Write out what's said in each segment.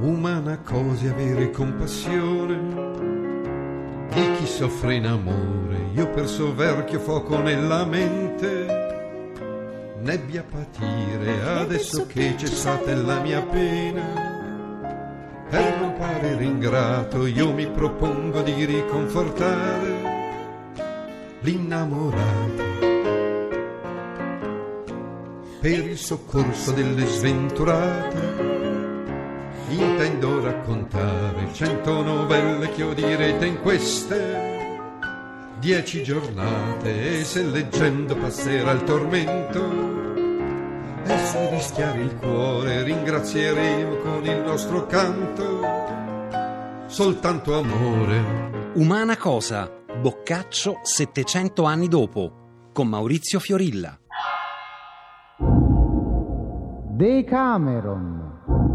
Umana cosa avere compassione di chi soffre in amore. Io perso verchio fuoco nella mente, nebbia patire adesso che cessate la mia pena. Per non parere ingrato io mi propongo di riconfortare l'innamorato. Per il soccorso delle sventurate intendo raccontare 100 novelle che odierete in queste 10 giornate. E se leggendo passerà il tormento e se rischiare il cuore ringrazieremo con il nostro canto soltanto amore. Umana cosa? Boccaccio 700 anni dopo, con Maurizio Fiorilla. Decameron.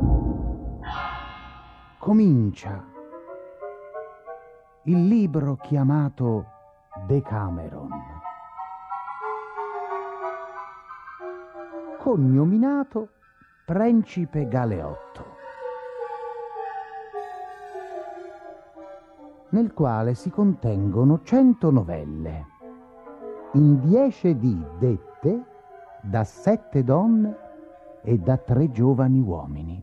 Comincia il libro chiamato Decameron, cognominato Principe Galeotto, nel quale si contengono 100 novelle, in 10 dette da 7 donne e da 3 giovani uomini.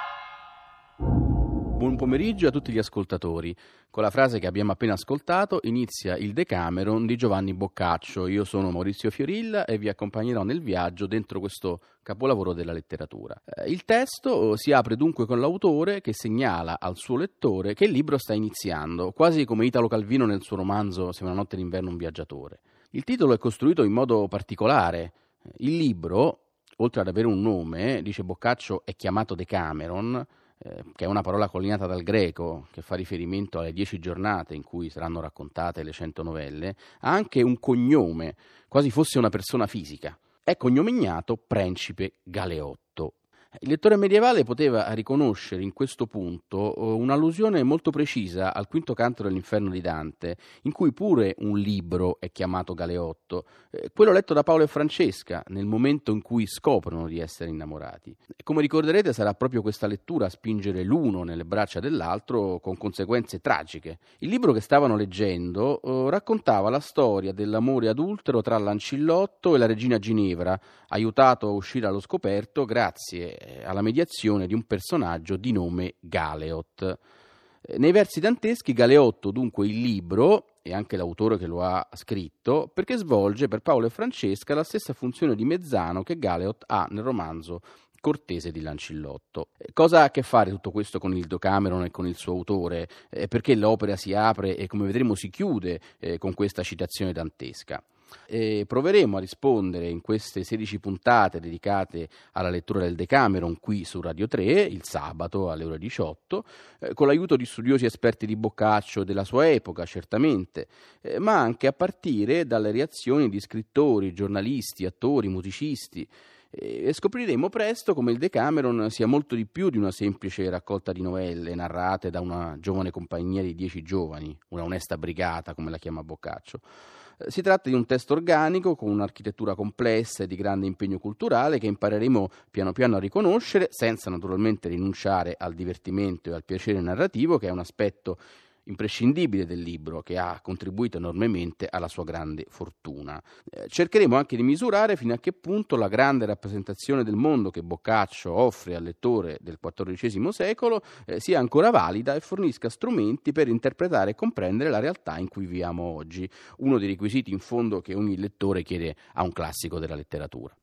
Buon pomeriggio a tutti gli ascoltatori. Con la frase che abbiamo appena ascoltato inizia il Decameron di Giovanni Boccaccio. Io sono Maurizio Fiorilla e vi accompagnerò nel viaggio dentro questo capolavoro della letteratura. Il testo si apre dunque con l'autore che segnala al suo lettore che il libro sta iniziando, quasi come Italo Calvino nel suo romanzo Se una notte d'inverno un viaggiatore. Il titolo è costruito in modo particolare. Il libro, oltre ad avere un nome, dice Boccaccio, è chiamato Decameron, che è una parola coniata dal greco che fa riferimento alle 10 giornate in cui saranno raccontate le 100 novelle, ha anche un cognome, quasi fosse una persona fisica. È cognominato Principe Galeotto. Il lettore medievale poteva riconoscere in questo punto un'allusione molto precisa al quinto canto dell'Inferno di Dante, in cui pure un libro è chiamato Galeotto, quello letto da Paolo e Francesca nel momento in cui scoprono di essere innamorati. Come ricorderete, sarà proprio questa lettura a spingere l'uno nelle braccia dell'altro con conseguenze tragiche. Il libro che stavano leggendo raccontava la storia dell'amore adultero tra Lancillotto e la regina Ginevra, aiutato a uscire allo scoperto grazie alla mediazione di un personaggio di nome Galeot. Nei versi danteschi Galeotto, dunque il libro, e anche l'autore che lo ha scritto, perché svolge per Paolo e Francesca la stessa funzione di mezzano che Galeot ha nel romanzo Cortese di Lancillotto. Cosa ha a che fare tutto questo con il Decameron e con il suo autore? Perché l'opera si apre e, come vedremo, si chiude con questa citazione dantesca? Proveremo a rispondere in queste 16 puntate dedicate alla lettura del Decameron qui su Radio 3 il sabato alle ore 18 con l'aiuto di studiosi esperti di Boccaccio e della sua epoca certamente, ma anche a partire dalle reazioni di scrittori, giornalisti, attori, musicisti. E scopriremo presto come il Decameron sia molto di più di una semplice raccolta di novelle narrate da una giovane compagnia di 10 giovani, una onesta brigata come la chiama Boccaccio. Si tratta di un testo organico con un'architettura complessa e di grande impegno culturale che impareremo piano piano a riconoscere, senza naturalmente rinunciare al divertimento e al piacere narrativo, che è un aspetto imprescindibile del libro, che ha contribuito enormemente alla sua grande fortuna. Cercheremo anche di misurare fino a che punto la grande rappresentazione del mondo che Boccaccio offre al lettore del XIV secolo sia ancora valida e fornisca strumenti per interpretare e comprendere la realtà in cui viviamo oggi, uno dei requisiti in fondo che ogni lettore chiede a un classico della letteratura.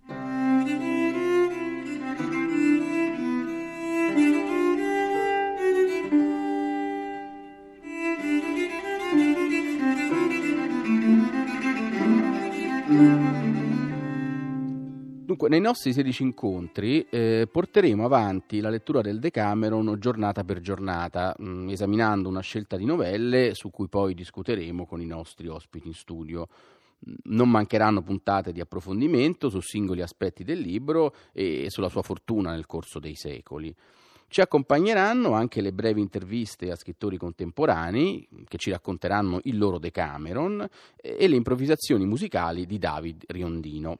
Dunque, nei nostri 16 incontri porteremo avanti la lettura del Decameron giornata per giornata, esaminando una scelta di novelle su cui poi discuteremo con i nostri ospiti in studio. Non mancheranno puntate di approfondimento su singoli aspetti del libro e sulla sua fortuna nel corso dei secoli. Ci accompagneranno anche le brevi interviste a scrittori contemporanei che ci racconteranno il loro Decameron e le improvvisazioni musicali di David Riondino.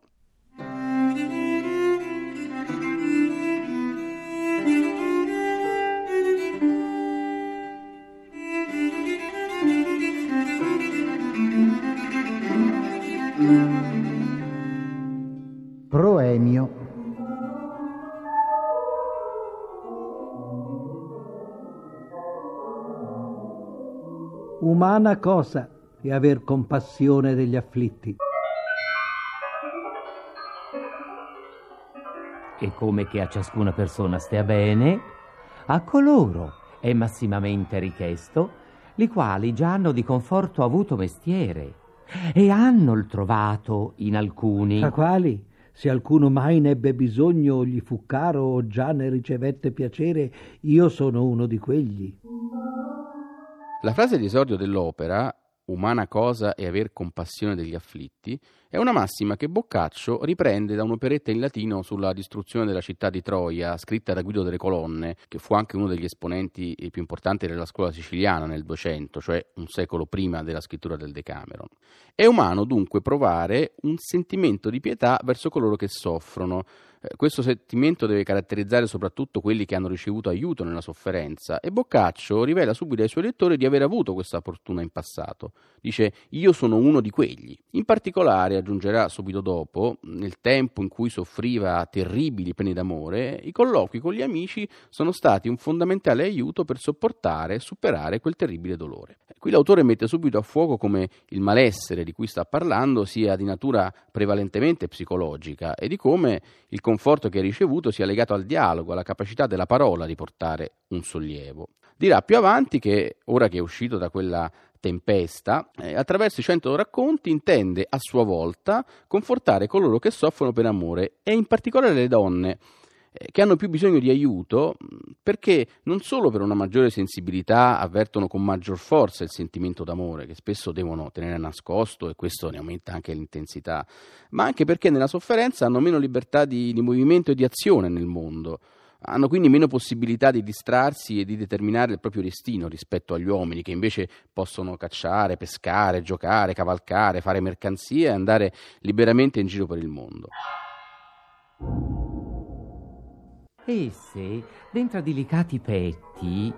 umana cosa è aver compassione degli afflitti. E come che a ciascuna persona stia bene, a coloro è massimamente richiesto, li quali già hanno di conforto avuto mestiere, e hanno il trovato in alcuni. A quali? Se alcuno mai ne ebbe bisogno o gli fu caro o già ne ricevette piacere, io sono uno di quegli. La frase di esordio dell'opera, umana cosa è aver compassione degli afflitti, è una massima che Boccaccio riprende da un'operetta in latino sulla distruzione della città di Troia, scritta da Guido delle Colonne, che fu anche uno degli esponenti più importanti della scuola siciliana nel 200, cioè un secolo prima della scrittura del Decameron. È umano dunque provare un sentimento di pietà verso coloro che soffrono. Questo sentimento deve caratterizzare soprattutto quelli che hanno ricevuto aiuto nella sofferenza, e Boccaccio rivela subito ai suoi lettori di aver avuto questa fortuna in passato. Dice: io sono uno di quegli. In particolare, aggiungerà subito dopo, nel tempo in cui soffriva terribili pene d'amore, i colloqui con gli amici sono stati un fondamentale aiuto per sopportare e superare quel terribile dolore. Qui l'autore mette subito a fuoco come il malessere di cui sta parlando sia di natura prevalentemente psicologica e di come il conforto che ha ricevuto sia legato al dialogo, alla capacità della parola di portare un sollievo. Dirà più avanti che, ora che è uscito da quella tempesta, attraverso i 100 racconti intende a sua volta confortare coloro che soffrono per amore, e in particolare le donne che hanno più bisogno di aiuto, perché non solo per una maggiore sensibilità avvertono con maggior forza il sentimento d'amore, che spesso devono tenere nascosto, e questo ne aumenta anche l'intensità, ma anche perché nella sofferenza hanno meno libertà di movimento e di azione nel mondo. Hanno quindi meno possibilità di distrarsi e di determinare il proprio destino rispetto agli uomini, che invece possono cacciare, pescare, giocare, cavalcare, fare mercanzie e andare liberamente in giro per il mondo. Esse, dentro delicati petti,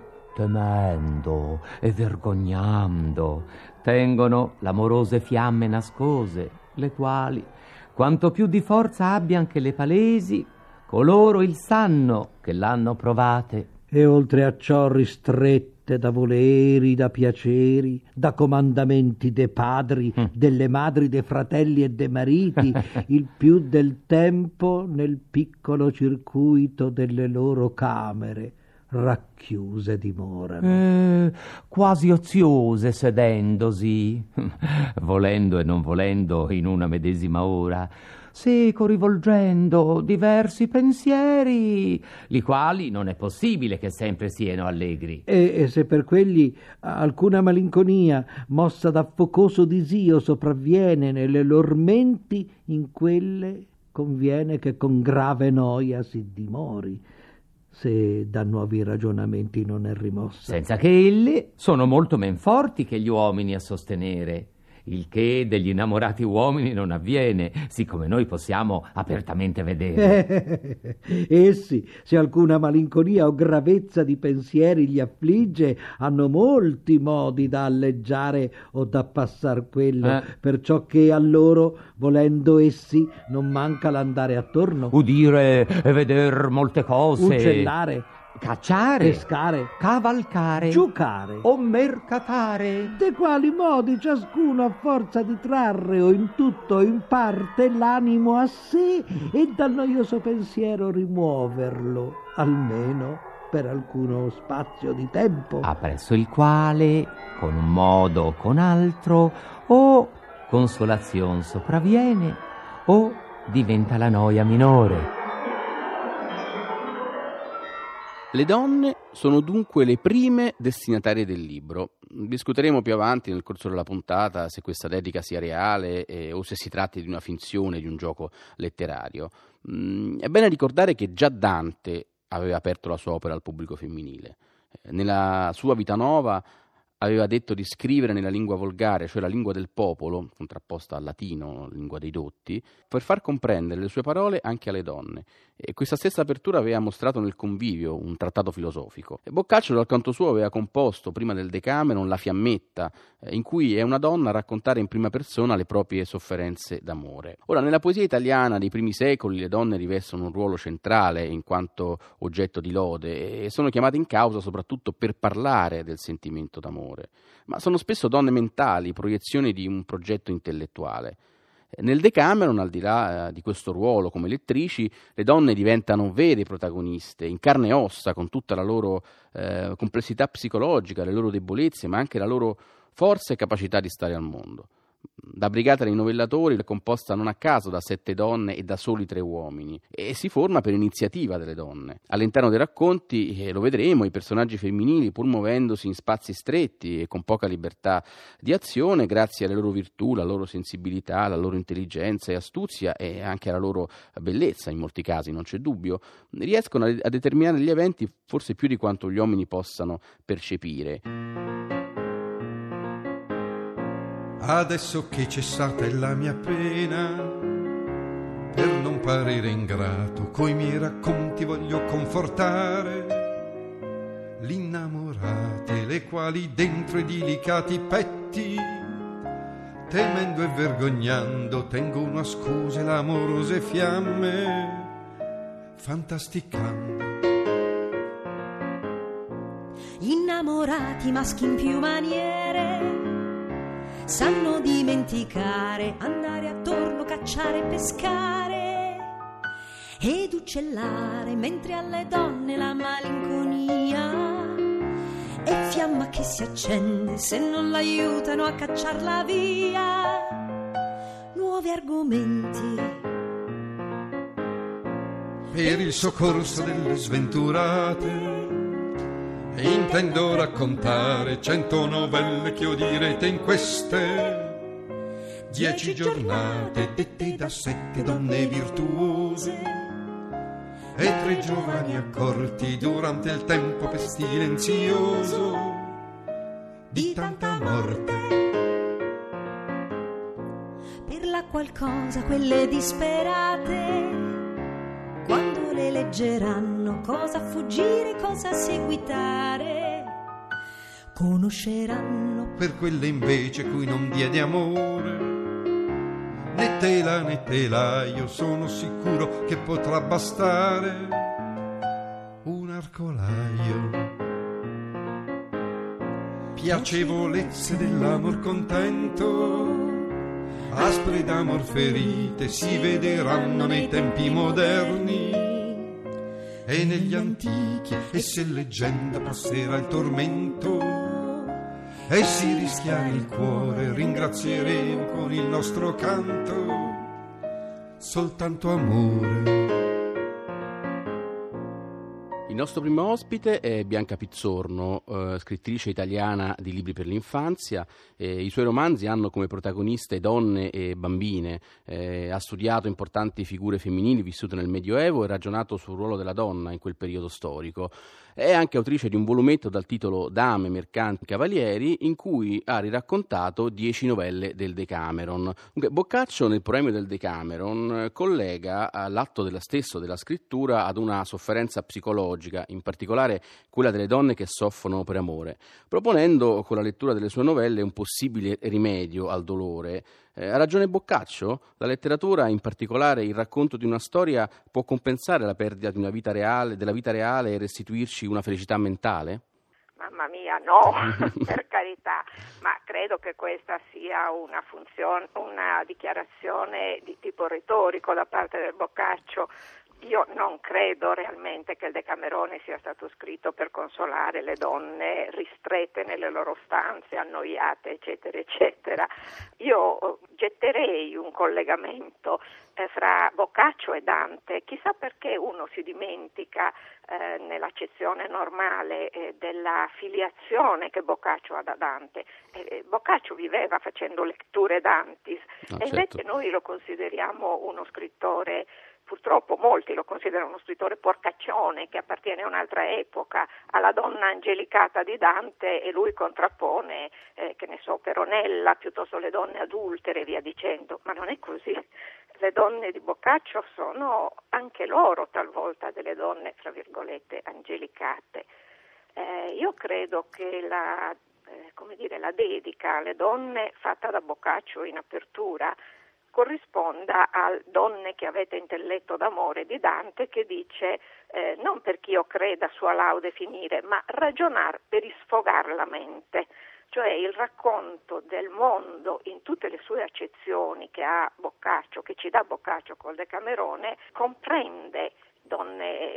temendo e vergognando, tengono l'amorose fiamme nascose, le quali, quanto più di forza abbian che le palesi, coloro il sanno che l'hanno provate. E oltre a ciò ristrette da voleri, da piaceri, da comandamenti dei padri, delle madri, dei fratelli e dei mariti, il più del tempo nel piccolo circuito delle loro camere racchiuse dimorano. Quasi oziose sedendosi, volendo e non volendo in una medesima ora, seco rivolgendo diversi pensieri, li quali non è possibile che sempre siano allegri. E se per quelli alcuna malinconia, mossa da focoso disio, sopravviene nelle lor menti, in quelle conviene che con grave noia si dimori, se da nuovi ragionamenti non è rimossa. Senza che elle sono molto men forti che gli uomini a sostenere, il che degli innamorati uomini non avviene, siccome noi possiamo apertamente vedere. Essi, se alcuna malinconia o gravezza di pensieri li affligge, hanno molti modi da alleggiare o da passar quello, perciò che a loro, volendo essi, non manca l'andare attorno, udire e veder molte cose, uccellare, cacciare, pescare, cavalcare, giocare o mercatare, de quali modi ciascuno a forza di trarre o in tutto o in parte l'animo a sé e dal noioso pensiero rimuoverlo, almeno per alcuno spazio di tempo, appresso il quale, con un modo o con altro, o consolazion sopravviene o diventa la noia minore. Le donne sono dunque le prime destinatarie del libro. Discuteremo più avanti nel corso della puntata se questa dedica sia reale o se si tratti di una finzione, di un gioco letterario. È bene ricordare che già Dante aveva aperto la sua opera al pubblico femminile. Nella sua Vita Nova aveva detto di scrivere nella lingua volgare, cioè la lingua del popolo, contrapposta al latino, lingua dei dotti, per far comprendere le sue parole anche alle donne. E questa stessa apertura aveva mostrato nel Convivio, un trattato filosofico. E Boccaccio dal canto suo aveva composto, prima del Decameron, La Fiammetta, in cui è una donna a raccontare in prima persona le proprie sofferenze d'amore. Ora, nella poesia italiana dei primi secoli le donne rivestono un ruolo centrale in quanto oggetto di lode e sono chiamate in causa soprattutto per parlare del sentimento d'amore. amore, ma sono spesso donne mentali, proiezioni di un progetto intellettuale. Nel Decameron, al di là di questo ruolo come lettrici, le donne diventano vere protagoniste, in carne e ossa, con tutta la loro complessità psicologica, le loro debolezze, ma anche la loro forza e capacità di stare al mondo. Da Brigata dei Novellatori è composta non a caso da 7 donne e da soli 3 uomini, e si forma per iniziativa delle donne. All'interno dei racconti, lo vedremo, i personaggi femminili, pur muovendosi in spazi stretti e con poca libertà di azione, grazie alle loro virtù, la loro sensibilità, alla loro intelligenza e astuzia e anche alla loro bellezza, in molti casi, non c'è dubbio, riescono a determinare gli eventi forse più di quanto gli uomini possano percepire. Adesso che cessata è la mia pena, per non parere ingrato, coi miei racconti voglio confortare l'innamorate, le quali dentro i delicati petti, temendo e vergognando, tengono a scuse l'amorose fiamme, fantasticando. Innamorati maschi in più maniere sanno dimenticare, andare attorno, cacciare, pescare ed uccellare, mentre alle donne la malinconia è fiamma che si accende se non l'aiutano a cacciarla via. Nuovi argomenti Per il soccorso delle sventurate intendo raccontare 100 novelle che odirete in queste 10 giornate, dette da 7 donne virtuose e 3 giovani accorti durante il tempo pestilenzioso di tanta morte. Per la qualcosa quelle disperate, quando le leggeranno cosa fuggire, cosa seguitare, conosceranno. Per quelle invece cui non diede amore, né tela né telaio, sono sicuro che potrà bastare un arcolaio. Piacevolezze dell'amor contento, aspre d'amor ferite si vederanno nei tempi moderni e negli antichi, e se leggenda passerà il tormento e si rischia il cuore, ringrazieremo con il nostro canto soltanto amore. Il nostro primo ospite è Bianca Pizzorno, scrittrice italiana di libri per l'infanzia. I suoi romanzi hanno come protagoniste donne e bambine. Ha studiato importanti figure femminili vissute nel Medioevo e ragionato sul ruolo della donna in quel periodo storico. È anche autrice di un volumetto dal titolo Dame, mercanti, cavalieri, in cui ha riraccontato 10 novelle del Decameron. Boccaccio, nel proemio del Decameron, collega l'atto della scrittura ad una sofferenza psicologica, in particolare quella delle donne che soffrono per amore, proponendo con la lettura delle sue novelle un possibile rimedio al dolore. Ha ragione Boccaccio? La letteratura, in particolare il racconto di una storia, può compensare la perdita di una vita reale, della vita reale, e restituirci una felicità mentale? Mamma mia, no, per carità, ma credo che questa sia una dichiarazione di tipo retorico da parte del Boccaccio. Io non credo realmente che il Decamerone sia stato scritto per consolare le donne ristrette nelle loro stanze, annoiate, eccetera, eccetera. Io getterei un collegamento fra Boccaccio e Dante. Chissà perché uno si dimentica nell'accezione normale della filiazione che Boccaccio ha da Dante. Boccaccio viveva facendo letture d'Antis, e invece certo. Noi lo consideriamo uno scrittore. Purtroppo molti lo considerano uno scrittore porcaccione che appartiene a un'altra epoca, alla donna angelicata di Dante, e lui contrappone, Peronella, piuttosto le donne adultere e via dicendo, ma non è così. Le donne di Boccaccio sono anche loro talvolta delle donne, tra virgolette, angelicate. Io credo che la dedica alle donne fatta da Boccaccio in apertura corrisponda a Donne che avete intelletto d'amore di Dante, che dice non perché io creda sua laude finire, ma ragionar per isfogar la mente. cioè il racconto del mondo in tutte le sue accezioni che ha Boccaccio, che ci dà Boccaccio col Decamerone, comprende donne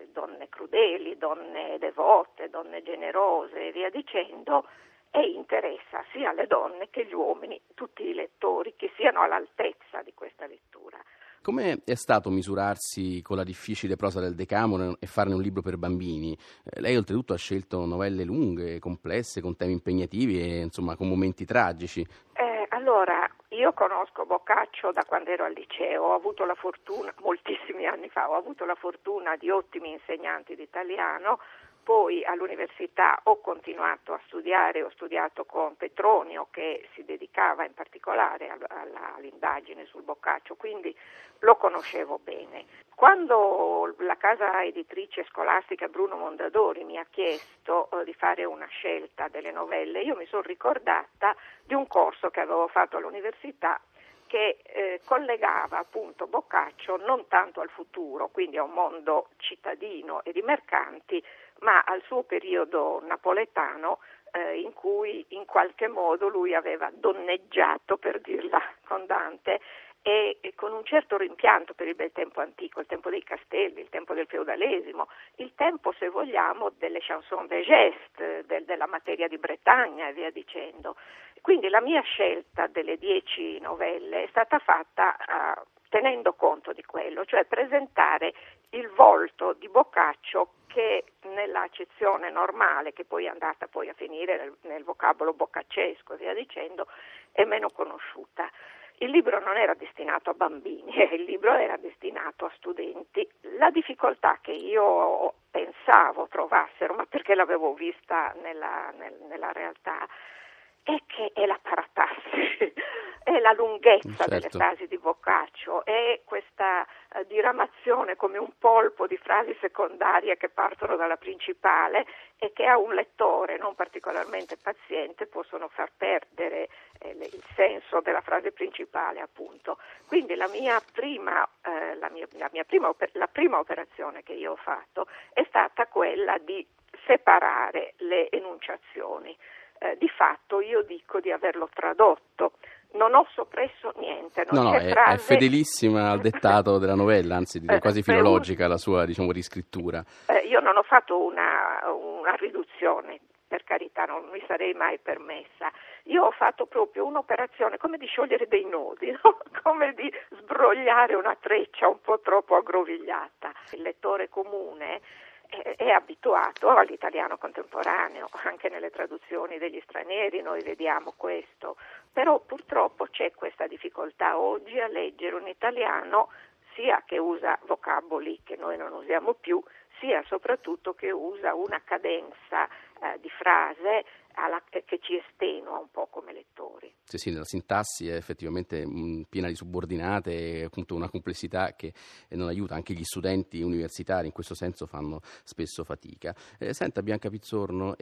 crudeli, donne devote, donne generose e via dicendo, e interessa sia le donne che gli uomini, tutti i lettori, che siano all'altezza di questa lettura. Come è stato misurarsi con la difficile prosa del Decamerone e farne un libro per bambini? Lei oltretutto ha scelto novelle lunghe, complesse, con temi impegnativi e insomma con momenti tragici. Allora, io conosco Boccaccio da quando ero al liceo, ho avuto la fortuna, moltissimi anni fa, ho avuto la fortuna di ottimi insegnanti di italiano. Poi all'università ho continuato a studiare, ho studiato con Petronio che si dedicava in particolare all'indagine sul Boccaccio, quindi lo conoscevo bene. Quando la casa editrice scolastica Bruno Mondadori mi ha chiesto di fare una scelta delle novelle, io mi sono ricordata di un corso che avevo fatto all'università che collegava appunto Boccaccio non tanto al futuro, quindi a un mondo cittadino e di mercanti, ma al suo periodo napoletano in cui in qualche modo lui aveva donneggiato, per dirla con Dante, e con un certo rimpianto per il bel tempo antico, il tempo dei castelli, il tempo del feudalesimo, il tempo, se vogliamo, delle chansons de geste, della materia di Bretagna e via dicendo. Quindi la mia scelta delle 10 novelle è stata fatta tenendo conto di quello, cioè presentare il volto di Boccaccio che nella accezione normale, che poi è andata poi a finire nel vocabolo boccaccesco e via dicendo, è meno conosciuta. Il libro non era destinato a bambini, il libro era destinato a studenti. La difficoltà che io pensavo trovassero, ma perché l'avevo vista nella realtà, è che è la paratassi, è la lunghezza delle frasi di Boccaccio, è questa diramazione come un polpo di frasi secondarie che partono dalla principale e che a un lettore non particolarmente paziente possono far perdere il senso della frase principale, appunto. Quindi la prima operazione che io ho fatto è stata quella di separare le enunciazioni. Di fatto io dico di averlo tradotto, non ho soppresso niente. È fedelissima al dettato della novella, anzi quasi filologica la sua, riscrittura. Io non ho fatto una riduzione, per carità, non mi sarei mai permessa. Io ho fatto proprio un'operazione come di sciogliere dei nodi, no? Come di sbrogliare una treccia un po' troppo aggrovigliata. Il lettore comune è abituato all'italiano contemporaneo, anche nelle traduzioni degli stranieri noi vediamo questo, però purtroppo c'è questa difficoltà oggi a leggere un italiano sia che usa vocaboli che noi non usiamo più, sia soprattutto che usa una cadenza di frase che ci estenua un po' come lettori. Sì, la sintassi è effettivamente piena di subordinate e appunto una complessità che non aiuta, anche gli studenti universitari in questo senso fanno spesso fatica. Senta Bianca Pizzorno,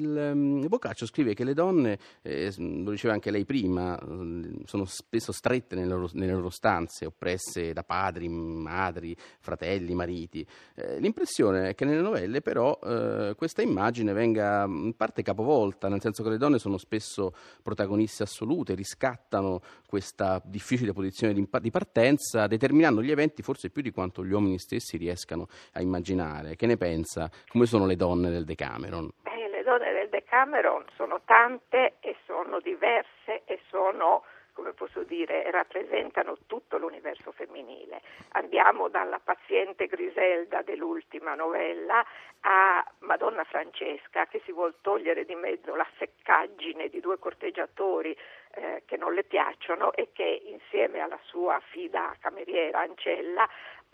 il Boccaccio scrive che le donne, lo diceva anche lei prima, sono spesso strette nelle loro stanze, oppresse da padri, madri, fratelli, mariti. L'impressione è che nelle novelle però questa immagine venga in parte capovolta, nel senso che le donne sono spesso protagoniste assolute, riscattano questa difficile posizione di partenza, determinando gli eventi forse più di quanto gli uomini stessi riescano a immaginare. Che ne pensa? Come sono le donne del Decameron? Le donne del Decameron sono tante e sono diverse e sono, come posso dire, rappresentano tutto l'universo femminile. Andiamo dalla paziente Griselda dell'ultima novella a Madonna Francesca, che si vuol togliere di mezzo la seccaggine di due corteggiatori che non le piacciono e che insieme alla sua fida cameriera Ancella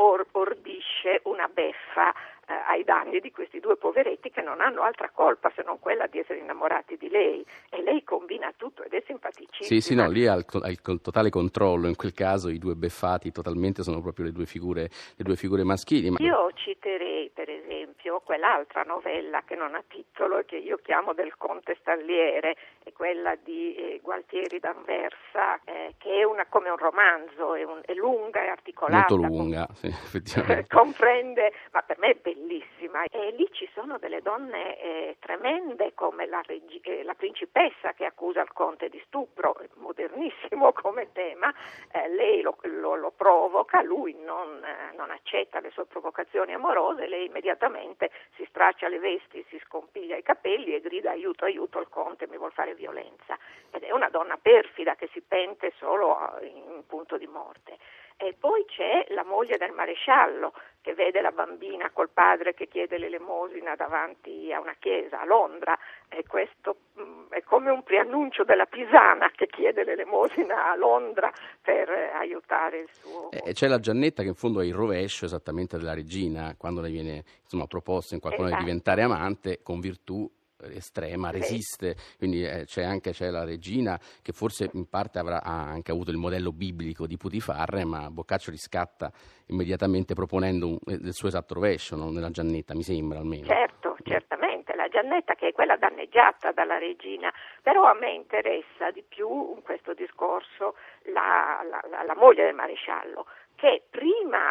ordisce una beffa ai danni di questi due poveretti che non hanno altra colpa se non quella di essere innamorati di lei, e lei combina tutto ed è simpaticissima. Sì, no, lì ha il totale controllo, in quel caso i due beffati totalmente sono proprio le due figure maschili. Io citerei per esempio quell'altra novella che non ha titolo e che io chiamo del Conte Stalliere, è quella di Gualtieri d'Anversa, che è come un romanzo, è lunga e articolata. Molto lunga, sì, effettivamente. Comprende, ma per me è bellissima. bellissima, e lì ci sono delle donne tremende, come la principessa che accusa il conte di stupro, modernissimo come tema. Lei lo provoca, lui non accetta le sue provocazioni amorose, lei immediatamente si straccia le vesti, si scompiglia i capelli e grida aiuto, aiuto, il conte mi vuol fare violenza. Ed è una donna perfida che si pente solo in punto di morte. E poi c'è la moglie del maresciallo che vede la bambina col padre che chiede l'elemosina davanti a una chiesa a Londra, e questo è come un preannuncio della Pisana che chiede l'elemosina a Londra per aiutare il suo... C'è la Giannetta che in fondo è il rovescio esattamente della regina, quando le viene proposto in qualche modo di diventare amante, con virtù estrema, resiste, quindi c'è la regina che forse in parte ha anche avuto il modello biblico di Putifar, ma Boccaccio riscatta immediatamente proponendo il suo esatto rovescio, no? Nella Giannetta, mi sembra almeno. Certo, certamente, la Giannetta che è quella danneggiata dalla regina, però a me interessa di più in questo discorso la moglie del maresciallo, che prima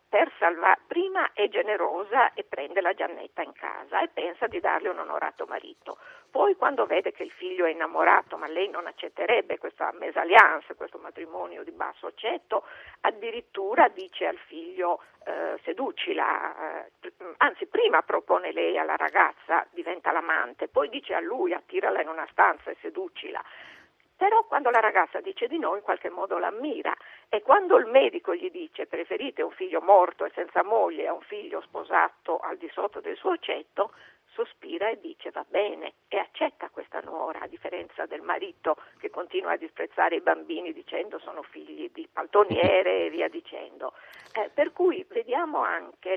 è generosa e prende la Giannetta in casa e pensa di darle un onorato marito. Poi quando vede che il figlio è innamorato, ma lei non accetterebbe questa mésalliance, questo matrimonio di basso accetto, addirittura dice al figlio seducila, anzi prima propone lei alla ragazza, diventa l'amante, poi dice a lui attirala in una stanza e seducila. Però quando la ragazza dice di no, in qualche modo l'ammira, e quando il medico gli dice preferite un figlio morto e senza moglie a un figlio sposato al di sotto del suo accetto, sospira e dice va bene, e accetta questa nuora, a differenza del marito che continua a disprezzare i bambini dicendo sono figli di paltoniere e via dicendo. Per cui vediamo anche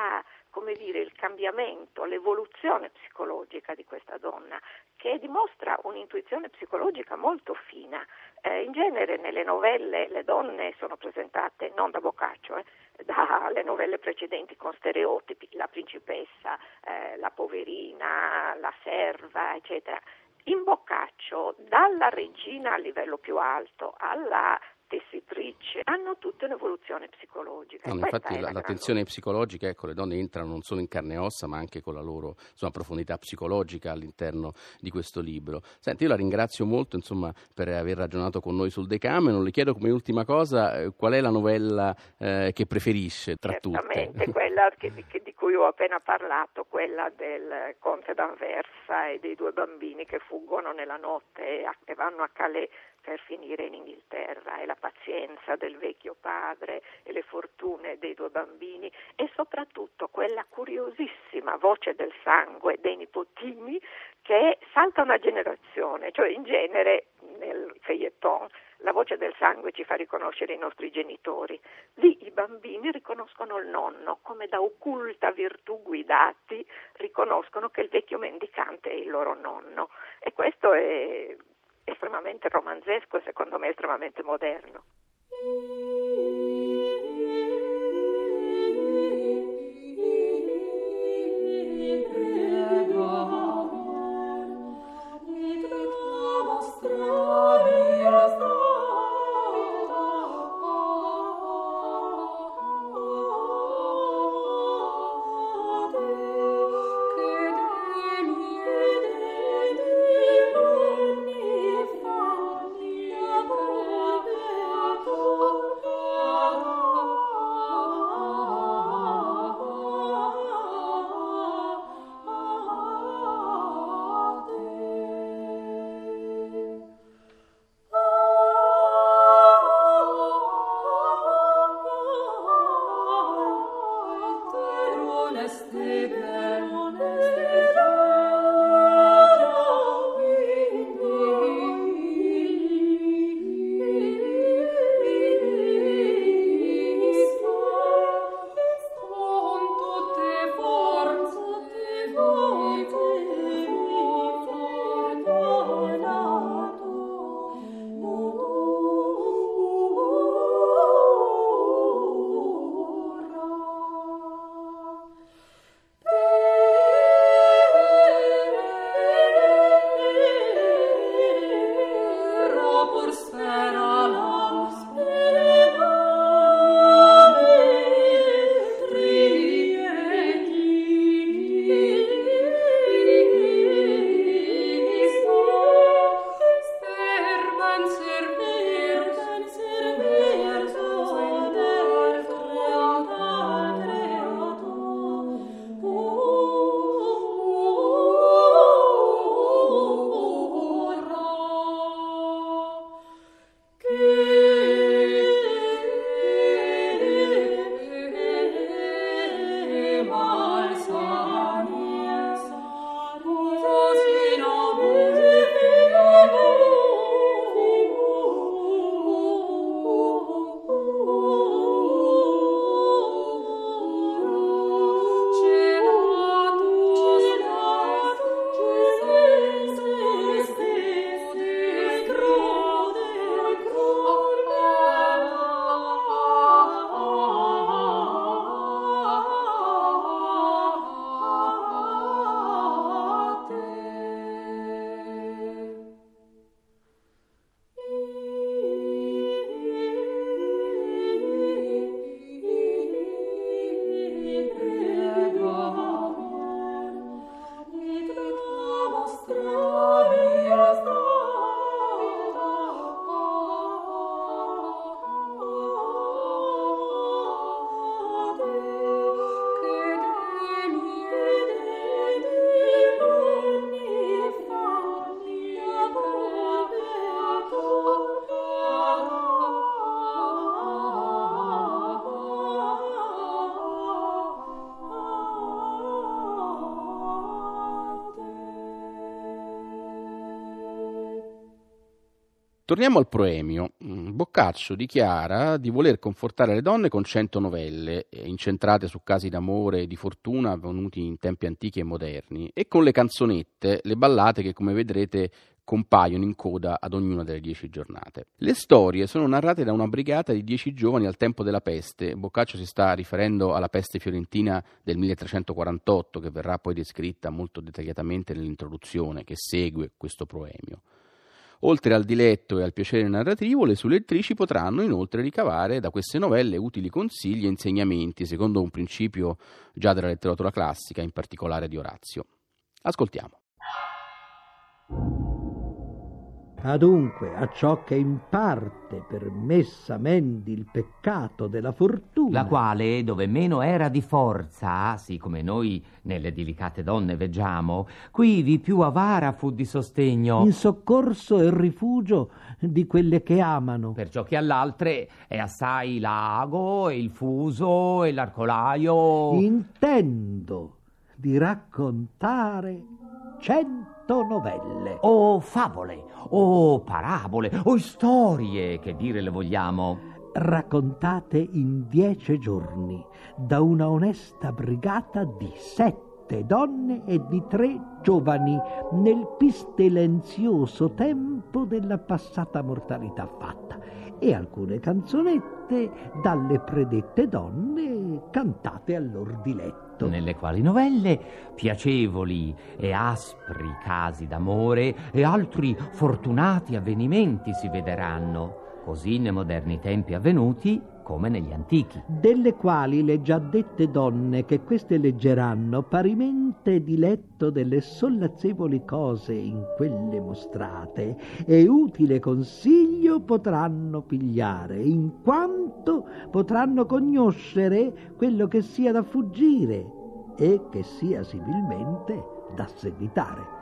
il cambiamento, l'evoluzione psicologica di questa donna, che dimostra un'intuizione psicologica molto fina. In genere nelle novelle le donne sono presentate non da Boccaccio, dalle novelle precedenti con stereotipi, la principessa, la poverina, la serva, eccetera. In Boccaccio, dalla regina a livello più alto alla tessitrice, hanno tutte un'evoluzione psicologica. No, infatti l'attenzione psicologica, le donne entrano non solo in carne e ossa, ma anche con la loro profondità psicologica all'interno di questo libro. Senti, io la ringrazio molto per aver ragionato con noi sul Decameron. Le chiedo come ultima cosa qual è la novella che preferisce tra tutte? Certamente quella di cui ho appena parlato, quella del conte d'Anversa e dei due bambini che fuggono nella notte e vanno a Calais per finire in Inghilterra, e la pazienza del vecchio padre e le fortune dei due bambini, e soprattutto quella curiosissima voce del sangue dei nipotini che salta una generazione, cioè in genere nel feuilleton la voce del sangue ci fa riconoscere i nostri genitori, lì i bambini riconoscono il nonno, come da occulta virtù guidati riconoscono che il vecchio mendicante è il loro nonno, e questo è estremamente romanzesco e secondo me estremamente moderno. Torniamo al proemio. Boccaccio dichiara di voler confortare le donne con 100 novelle, incentrate su casi d'amore e di fortuna avvenuti in tempi antichi e moderni, e con le canzonette, le ballate che, come vedrete, compaiono in coda ad ognuna delle 10 giornate. Le storie sono narrate da una brigata di 10 giovani al tempo della peste. Boccaccio si sta riferendo alla peste fiorentina del 1348, che verrà poi descritta molto dettagliatamente nell'introduzione che segue questo proemio. Oltre al diletto e al piacere narrativo, le sue lettrici potranno inoltre ricavare da queste novelle utili consigli e insegnamenti, secondo un principio già della letteratura classica, in particolare di Orazio. Ascoltiamo. Adunque, a ciò che in parte permessa mendi il peccato della fortuna, la quale, dove meno era di forza, sì come noi nelle delicate donne veggiamo, quivi più avara fu di sostegno, in soccorso e rifugio di quelle che amano. perciò che all'altre è assai l'ago e il fuso e l'arcolaio. Intendo di raccontare 100 novelle. O favole, o parabole, o storie, che dire le vogliamo, raccontate in 10 giorni da una onesta brigata di 7 donne e di 3 giovani nel pestilenzioso tempo della passata mortalità fatta, e alcune canzonette dalle predette donne cantate al lor diletto, nelle quali novelle piacevoli e aspri casi d'amore e altri fortunati avvenimenti si vederanno, così nei moderni tempi avvenuti come negli antichi, delle quali le già dette donne che queste leggeranno parimente diletto delle sollazzevoli cose in quelle mostrate e utile consiglio potranno pigliare, in quanto potranno conoscere quello che sia da fuggire e che sia similmente da seguitare.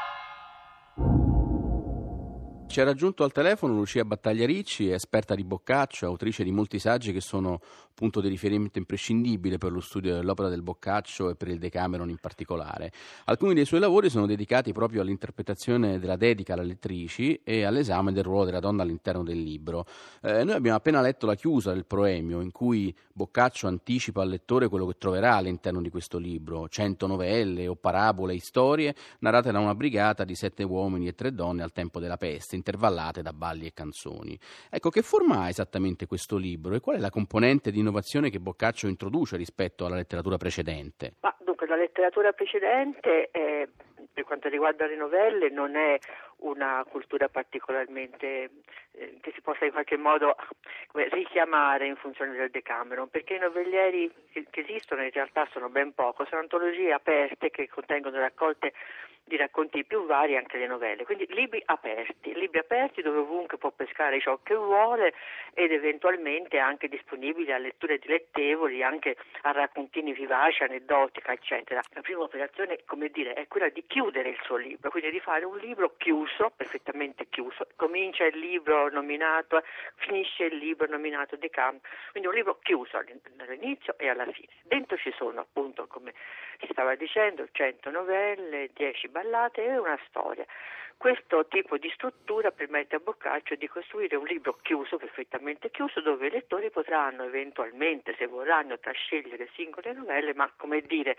Ci ha raggiunto al telefono Lucia Battagliaricci, esperta di Boccaccio, autrice di molti saggi che sono punto di riferimento imprescindibile per lo studio dell'opera del Boccaccio e per il Decameron in particolare. Alcuni dei suoi lavori sono dedicati proprio all'interpretazione della dedica alle lettrici e all'esame del ruolo della donna all'interno del libro. Noi abbiamo appena letto la chiusa del proemio, in cui Boccaccio anticipa al lettore quello che troverà all'interno di questo libro: 100 novelle o parabole e storie narrate da una brigata di 7 uomini e 3 donne al tempo della peste, intervallate da balli e canzoni. Ecco, che forma ha esattamente questo libro e qual è la componente di innovazione che Boccaccio introduce rispetto alla letteratura precedente? Dunque, la letteratura precedente, per quanto riguarda le novelle, non è una cultura particolarmente che si possa in qualche modo richiamare in funzione del Decameron, perché i novellieri che esistono in realtà sono ben poco, sono antologie aperte che contengono raccolte di racconti più vari, anche le novelle, quindi libri aperti dove ovunque può pescare ciò che vuole ed eventualmente anche disponibili a letture dilettevoli, anche a raccontini vivaci, aneddotica, eccetera. La prima operazione, come dire, è quella di chiudere il suo libro, quindi di fare un libro chiuso, perfettamente chiuso, comincia il libro nominato, finisce il libro nominato Decameron, quindi un libro chiuso all'inizio e alla fine. Dentro ci sono, appunto, come si stava dicendo, 100 novelle, 10 ballate e una storia. Questo tipo di struttura permette a Boccaccio di costruire un libro chiuso, perfettamente chiuso, dove i lettori potranno eventualmente, se vorranno, trascegliere singole novelle, ma come dire,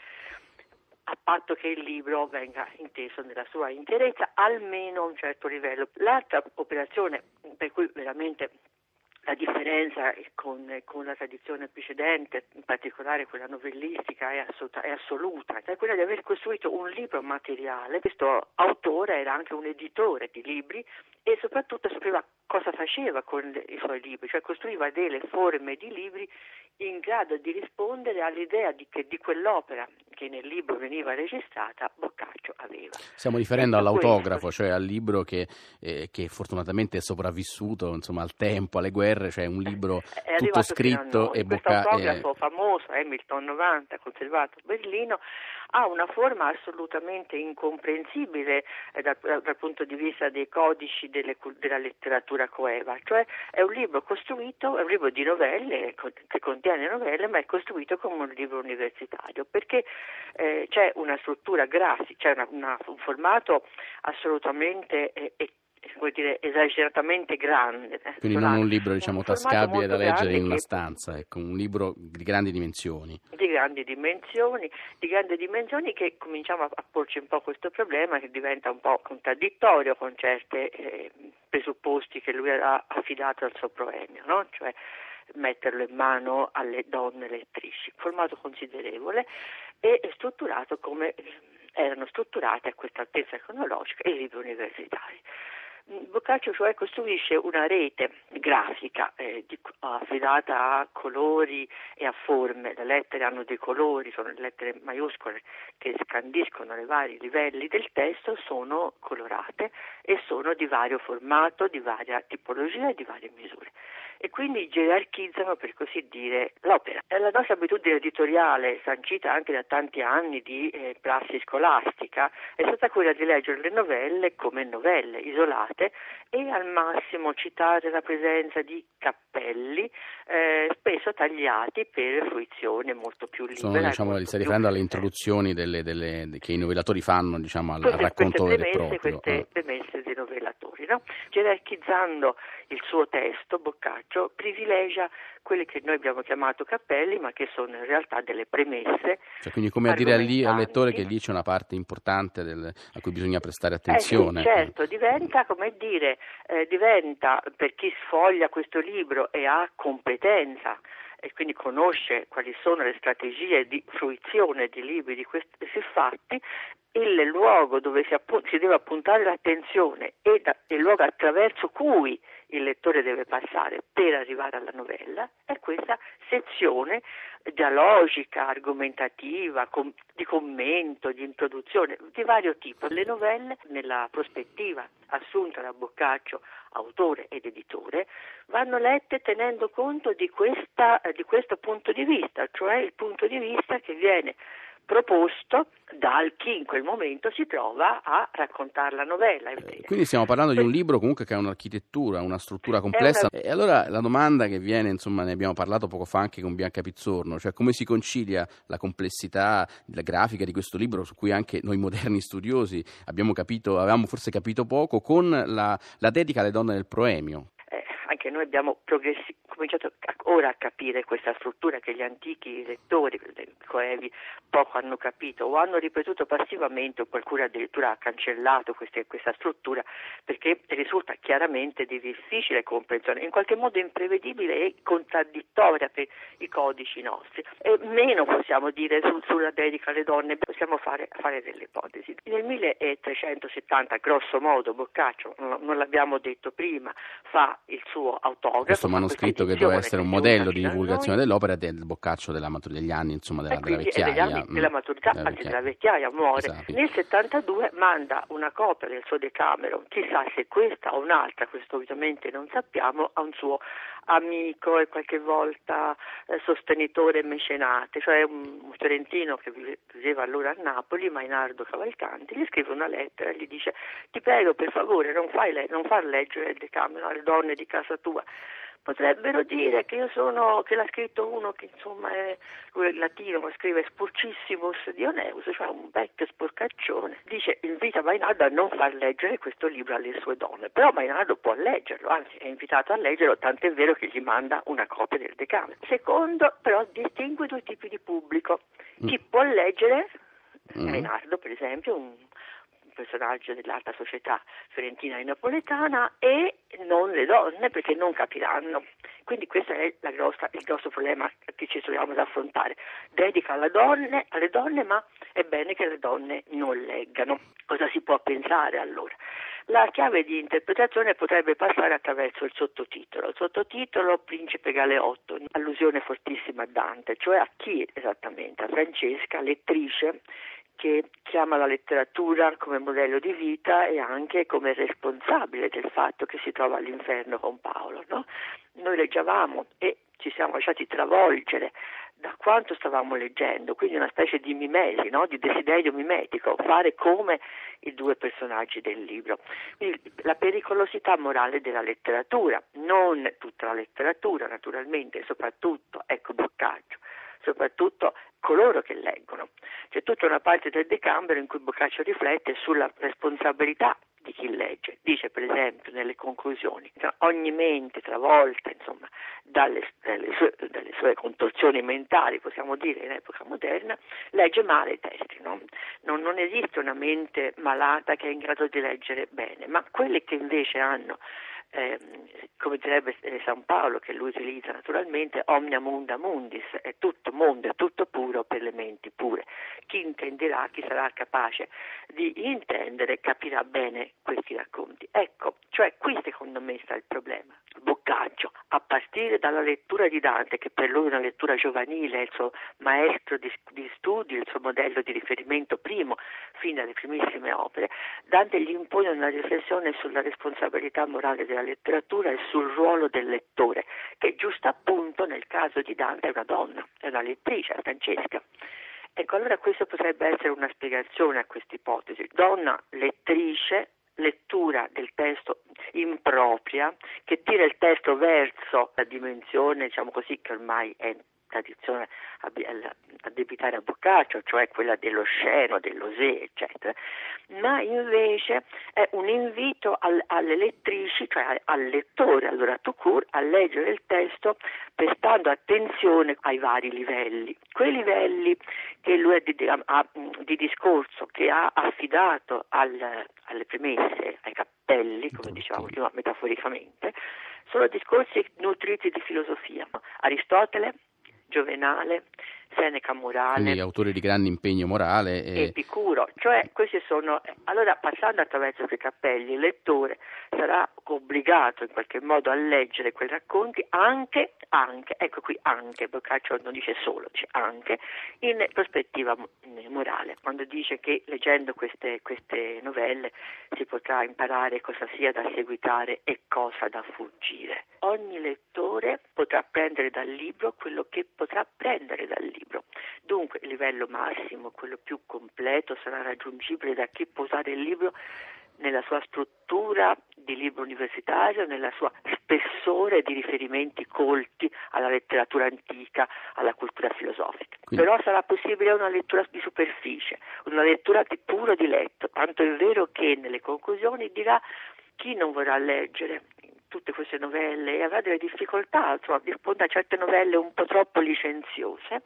a patto che il libro venga inteso nella sua interezza, almeno a un certo livello. L'altra operazione per cui veramente la differenza con la tradizione precedente, in particolare quella novellistica, è assoluta, è quella di aver costruito un libro materiale. Questo autore era anche un editore di libri e soprattutto sapeva cosa faceva con i suoi libri, cioè costruiva delle forme di libri in grado di rispondere all'idea di quell'opera che nel libro veniva registrata Boccaccio aveva. Stiamo riferendo all'autografo, cioè al libro che fortunatamente è sopravvissuto, insomma, al tempo, alle guerre, cioè un libro tutto scritto e Boccaccio. Questo autografo famoso, Hamilton 90, conservato a Berlino, ha una forma assolutamente incomprensibile dal punto di vista dei codici della letteratura coeva, cioè è un libro costruito, è un libro di novelle, che contiene novelle, ma è costruito come un libro universitario, perché c'è una struttura grafica, c'è un formato assolutamente vuol dire, esageratamente grande. Quindi non un libro, diciamo, tascabile da leggere in una che... stanza, ecco, un libro di grandi dimensioni. Di grandi dimensioni che cominciamo a porci un po' questo problema che diventa un po' contraddittorio con certi presupposti che lui ha affidato al suo proemio, no? Cioè metterlo in mano alle donne lettrici, formato considerevole e strutturato come erano strutturate a questa altezza cronologica i libri universitari. Boccaccio cioè costruisce una rete grafica affidata a colori e a forme. Le lettere hanno dei colori, sono le lettere maiuscole che scandiscono i vari livelli del testo, sono colorate e sono di vario formato, di varia tipologia e di varie misure. E quindi gerarchizzano, per così dire, l'opera. La nostra abitudine editoriale, sancita anche da tanti anni di prassi scolastica, è stata quella di leggere le novelle come novelle isolate e al massimo citare la presenza di cappelli spesso tagliati per fruizione molto più libera. Sono, diciamo, stai riferendo alle introduzioni che i novellatori fanno, diciamo, al racconto vero e proprio. Queste premesse dei novellatori, no? Gerarchizzando il suo testo, Boccaccio privilegia quelli che noi abbiamo chiamato cappelli, ma che sono in realtà delle premesse. Cioè, quindi come a dire al lettore che lì c'è una parte importante a cui bisogna prestare attenzione. Sì, certo, diventa, come dire, diventa per chi sfoglia questo libro e ha competenza e quindi conosce quali sono le strategie di fruizione di libri di questi siffatti, il luogo dove si deve appuntare l'attenzione e il luogo attraverso cui il lettore deve passare per arrivare alla novella è questa sezione dialogica, argomentativa, di commento, di introduzione, di vario tipo. Le novelle, nella prospettiva assunta da Boccaccio, autore ed editore, vanno lette tenendo conto di questo punto di vista, cioè il punto di vista che viene proposto da chi in quel momento si trova a raccontare la novella. Quindi stiamo parlando di un libro comunque che ha un'architettura, una struttura complessa. E allora la domanda che viene, insomma, ne abbiamo parlato poco fa anche con Bianca Pizzorno, cioè come si concilia la complessità la grafica di questo libro, su cui anche noi moderni studiosi avevamo forse capito poco, con la dedica alle donne del proemio. Anche noi abbiamo cominciato ora a capire questa struttura che gli antichi lettori, i coevi, poco hanno capito o hanno ripetuto passivamente, o qualcuno addirittura ha cancellato questa struttura perché risulta chiaramente di difficile comprensione, in qualche modo imprevedibile e contraddittoria per i codici nostri. E meno possiamo dire sulla dedica alle donne, possiamo fare delle ipotesi. Nel 1370, grosso modo, Boccaccio, non l'abbiamo detto prima, fa il suo autografo. Questo manoscritto che doveva essere un modello di divulgazione dell'opera del Boccaccio degli anni, insomma, della vecchiaia. Della maturità, anzi della vecchiaia, muore. Esatto. Nel 72 manda una copia del suo Decameron, chissà se questa o un'altra, questo ovviamente non sappiamo, a un suo amico e qualche volta sostenitore e mecenate, cioè un fiorentino che viveva allora a Napoli, Mainardo Cavalcanti, gli scrive una lettera e gli dice: ti prego per favore non far leggere il Decameron alle donne di casa tua. Potrebbero dire che l'ha scritto uno che insomma lui è latino, ma scrive Spurcissimus Dioneus, cioè un vecchio sporcaccione. Dice, invita Mainardo a non far leggere questo libro alle sue donne, però Mainardo può leggerlo, anzi è invitato a leggerlo, tant'è vero che gli manda una copia del Decameron. Secondo, però, distingue due tipi di pubblico. Chi può leggere, Mainardo per esempio, un personaggio dell'alta società fiorentina e napoletana, e non le donne, perché non capiranno. Quindi questo è il grosso problema che ci troviamo ad affrontare. Dedica alle donne, ma è bene che le donne non leggano. Cosa si può pensare allora? La chiave di interpretazione potrebbe passare attraverso il sottotitolo. Il sottotitolo Principe Galeotto, allusione fortissima a Dante, cioè a chi esattamente? A Francesca, lettrice, che chiama la letteratura come modello di vita e anche come responsabile del fatto che si trova all'inferno con Paolo, no? Noi leggevamo e ci siamo lasciati travolgere da quanto stavamo leggendo, quindi una specie di mimesi, no? Di desiderio mimetico, fare come i due personaggi del libro. Quindi la pericolosità morale della letteratura, non tutta la letteratura naturalmente, soprattutto, ecco Boccaccio, soprattutto coloro che leggono. C'è tutta una parte del Decameron in cui Boccaccio riflette sulla responsabilità di chi legge. Dice per esempio nelle conclusioni: ogni mente travolta dalle sue contorsioni mentali, possiamo dire in epoca moderna, legge male i testi, no? Non esiste una mente malata che è in grado di leggere bene, ma quelle che invece hanno, come direbbe San Paolo, che lui utilizza naturalmente, omnia munda mundis, è tutto mondo, è tutto puro per le menti pure. Chi intenderà, chi sarà capace di intendere, capirà bene questi racconti. Ecco, cioè qui secondo me sta il problema. Boccaccio, a partire dalla lettura di Dante, che per lui è una lettura giovanile, è il suo maestro di studio, il suo modello di riferimento primo, fino alle primissime opere, Dante gli impone una riflessione sulla responsabilità morale della letteratura e sul ruolo del lettore, che giusto appunto nel caso di Dante è una donna, è una lettrice, è Francesca. Ecco, allora questo potrebbe essere una spiegazione a questa ipotesi. Donna lettrice, lettura del testo impropria, che tira il testo verso la dimensione, diciamo così, che ormai è tradizione addebitare a Boccaccio, cioè quella dello sceno, dell'osé, eccetera, ma invece è un invito alle lettrici, cioè al lettore, allora tout court, a leggere il testo prestando attenzione ai vari livelli. Quei livelli che lui ha di discorso, che ha affidato alle premesse, ai cappelli, come dicevamo prima metaforicamente, sono discorsi nutriti di filosofia. Aristotele, Giovenale, Seneca morale, quindi autori di grande impegno morale, Epicuro, cioè questi sono. Allora, passando attraverso quei cappelli, il lettore sarà obbligato in qualche modo a leggere quei racconti anche, ecco qui anche, Boccaccio non dice solo, dice anche, in prospettiva morale, quando dice che leggendo queste novelle si potrà imparare cosa sia da seguitare e cosa da fuggire. Ogni lettore potrà prendere dal libro quello che potrà prendere dal libro. Dunque il livello massimo, quello più completo, sarà raggiungibile da chi può usare il libro nella sua struttura di libro universitario, nella sua spessore di riferimenti colti alla letteratura antica, alla cultura filosofica. Però sarà possibile una lettura di superficie, una lettura di puro diletto, tanto è vero che nelle conclusioni dirà: chi non vorrà leggere tutte queste novelle e avrà delle difficoltà, di fronte a certe novelle un po' troppo licenziose,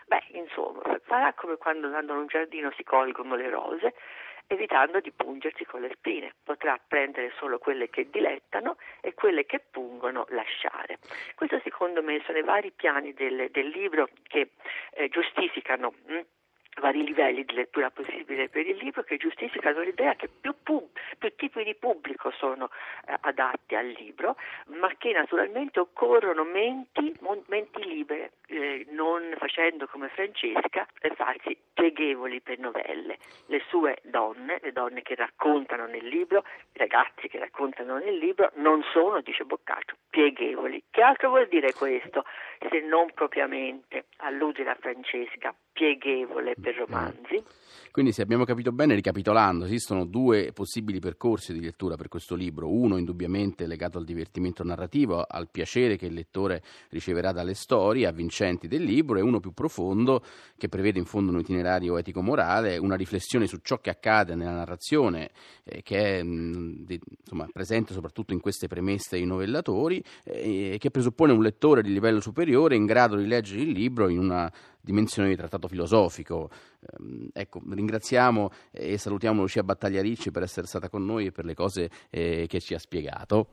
farà come quando andando in un giardino si colgono le rose, evitando di pungersi con le spine. Potrà prendere solo quelle che dilettano e quelle che pungono lasciare. Questo secondo me sono i vari piani del libro che giustificano vari livelli di lettura possibile per il libro, che giustificano l'idea che più tipi di pubblico sono adatti al libro, ma che naturalmente occorrono menti libere, non facendo come Francesca farsi pieghevoli per novelle. Le sue donne, le donne che raccontano nel libro, i ragazzi che raccontano nel libro, non sono, dice Boccaccio, pieghevoli. Che altro vuol dire questo, se non propriamente alludere a Francesca, pieghevole per romanzi? Quindi, se abbiamo capito bene, ricapitolando, esistono due possibili percorsi di lettura per questo libro: uno indubbiamente legato al divertimento narrativo, al piacere che il lettore riceverà dalle storie avvincenti del libro, e uno più profondo che prevede in fondo un itinerario etico-morale, una riflessione su ciò che accade nella narrazione, che è presente soprattutto in queste premesse dei novellatori, che presuppone un lettore di livello superiore in grado di leggere il libro in una dimensione di trattato filosofico. Ringraziamo e salutiamo Lucia Battagliaricci per essere stata con noi e per le cose che ci ha spiegato.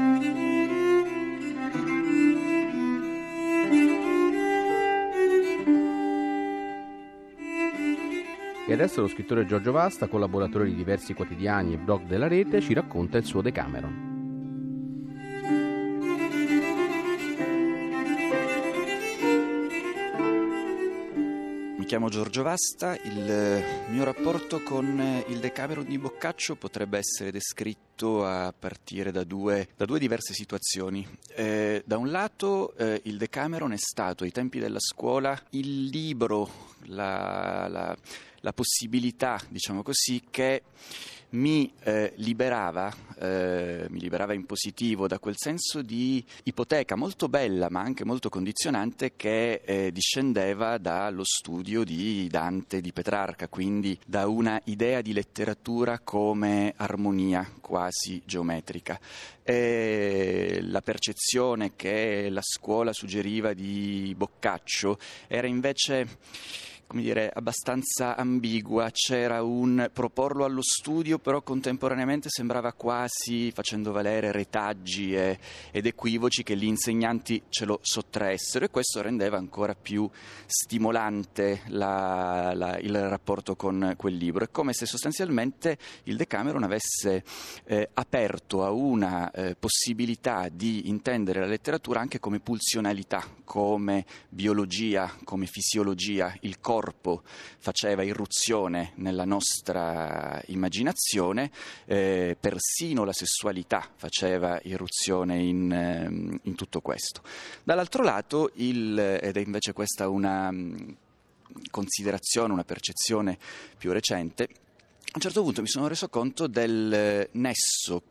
E adesso lo scrittore Giorgio Vasta, collaboratore di diversi quotidiani e blog della rete, ci racconta il suo Decameron. Mi chiamo Giorgio Vasta, il mio rapporto con il Decameron di Boccaccio potrebbe essere descritto a partire da due diverse situazioni. Da un lato il Decameron è stato ai tempi della scuola il libro, la la possibilità, diciamo così, che mi liberava in positivo da quel senso di ipoteca molto bella ma anche molto condizionante che discendeva dallo studio di Dante, di Petrarca, quindi da una idea di letteratura come armonia quasi geometrica. La percezione che la scuola suggeriva di Boccaccio era invece, come dire, abbastanza ambigua. C'era un proporlo allo studio, però contemporaneamente sembrava quasi facendo valere retaggi ed equivoci che gli insegnanti ce lo sottraessero, e questo rendeva ancora più stimolante il rapporto con quel libro. È come se sostanzialmente il Decameron avesse aperto a una possibilità di intendere la letteratura anche come pulsionalità, come biologia, come fisiologia. Il corpo faceva irruzione nella nostra immaginazione, persino la sessualità faceva irruzione in tutto questo. Dall'altro lato, ed è invece questa una considerazione, una percezione più recente, a un certo punto mi sono reso conto del nesso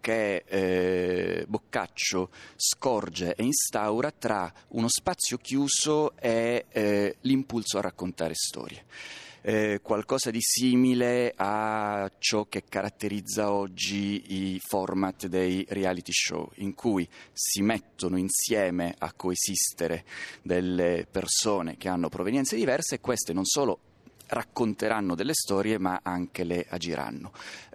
che Boccaccio scorge e instaura tra uno spazio chiuso e l'impulso a raccontare storie. Qualcosa di simile a ciò che caratterizza oggi i format dei reality show, in cui si mettono insieme a coesistere delle persone che hanno provenienze diverse, e queste non solo racconteranno delle storie ma anche le agiranno.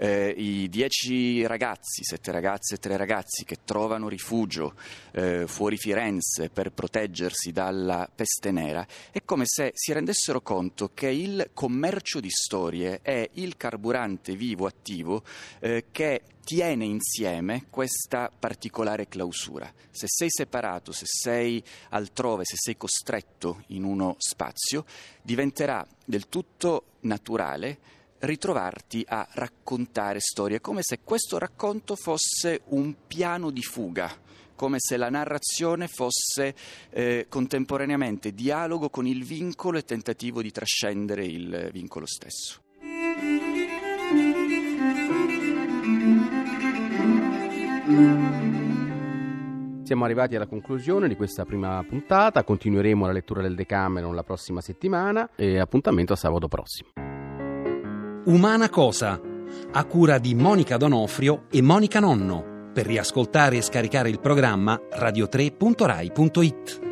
I 10 ragazzi, 7 ragazze e 3 ragazzi che trovano rifugio fuori Firenze per proteggersi dalla peste nera, è come se si rendessero conto che il commercio di storie è il carburante vivo, attivo, che tiene insieme questa particolare clausura. Se sei separato, se sei altrove, se sei costretto in uno spazio, diventerà del tutto naturale ritrovarti a raccontare storie, come se questo racconto fosse un piano di fuga, come se la narrazione fosse contemporaneamente dialogo con il vincolo e tentativo di trascendere il vincolo stesso. Siamo arrivati alla conclusione di questa prima puntata, continueremo la lettura del Decameron la prossima settimana e appuntamento a sabato prossimo. Umana Cosa, a cura di Monica Donofrio e Monica Nonno. Per riascoltare e scaricare il programma radio3.rai.it.